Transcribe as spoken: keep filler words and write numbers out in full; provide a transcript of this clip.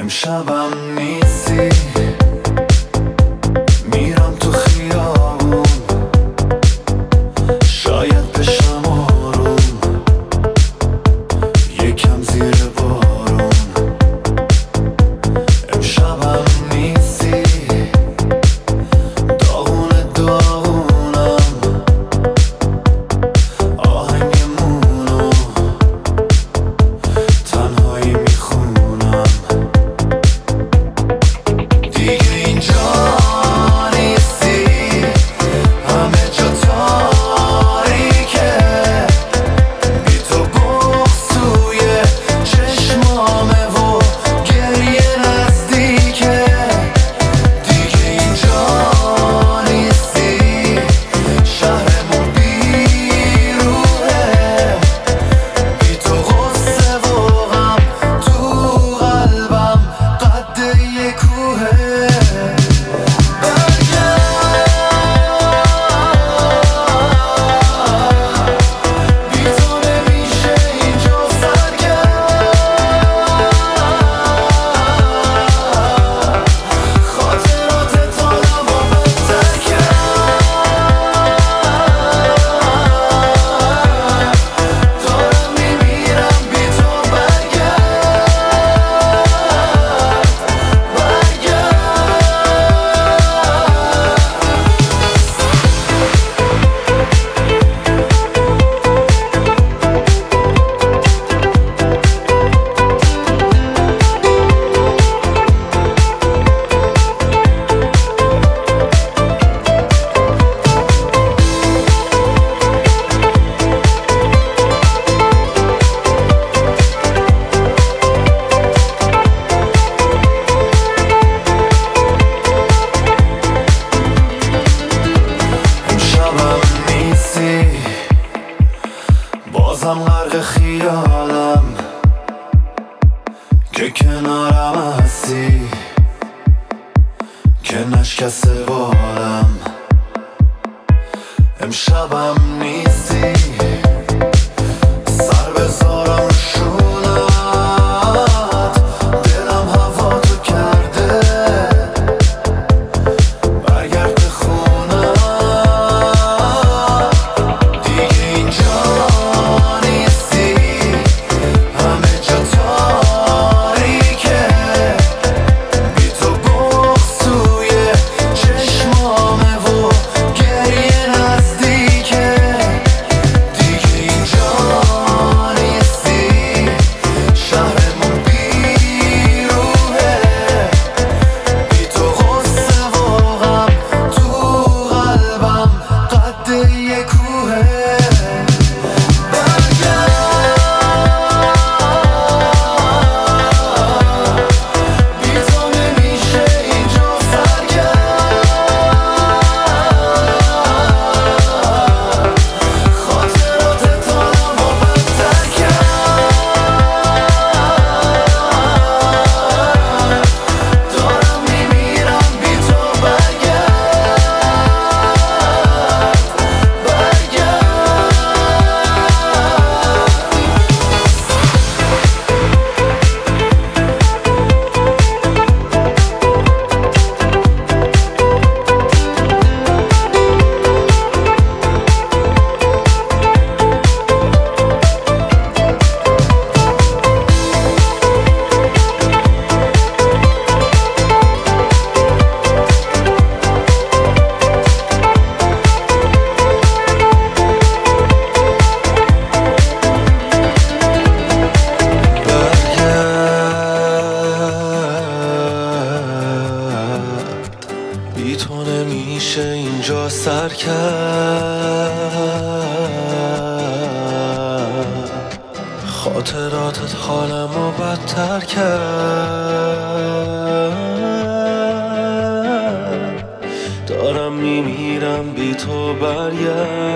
امشبم نیستی، میرم تو خیابون، شاید بشم آروم، یکم زیر بارون. امشبم نیستی، داغون داغونم، آهنگمونو تنهایی میخونم. دیگه اینجا نیستی، همه جا تاریکه، بی تو بغض توی چشمامه و گریه نزدیکه. دیگه اینجا نیستی، شهرمون بیروحه، بی تو غصه و غم تو قلبم قد یه کوهه. بی تو نمیشه اینجا سرگرم، خاطرات حالمو بدتر کرد. دارم میمیرم بی تو، امشبم نیستی، بازم غرق خیالم که کنارم هستی، که نشکسته بالم. امشبم نیستی، سر بذارم رو شونت، دلم هوا تو کرده، برگرد به خونم. دیگه اینجا نیستی، همه جا تاریکه، بی تو بغض توی چشمامه و گریه نزدیکه. دیگه اینجا نیستی، شهرمون بیروحه، بی تو غصه و غم تو قلبم قد یه کوهه. بی تو نمیشه اینجا سرگرم، خاطرات حالمو بدتر کرد. دارم میمیرم بی تو، بی تو نمیشه اینجا سر کرد. خاطراتت حالمو بدتر کرد. دارم میمیرم بی تو، برگرد.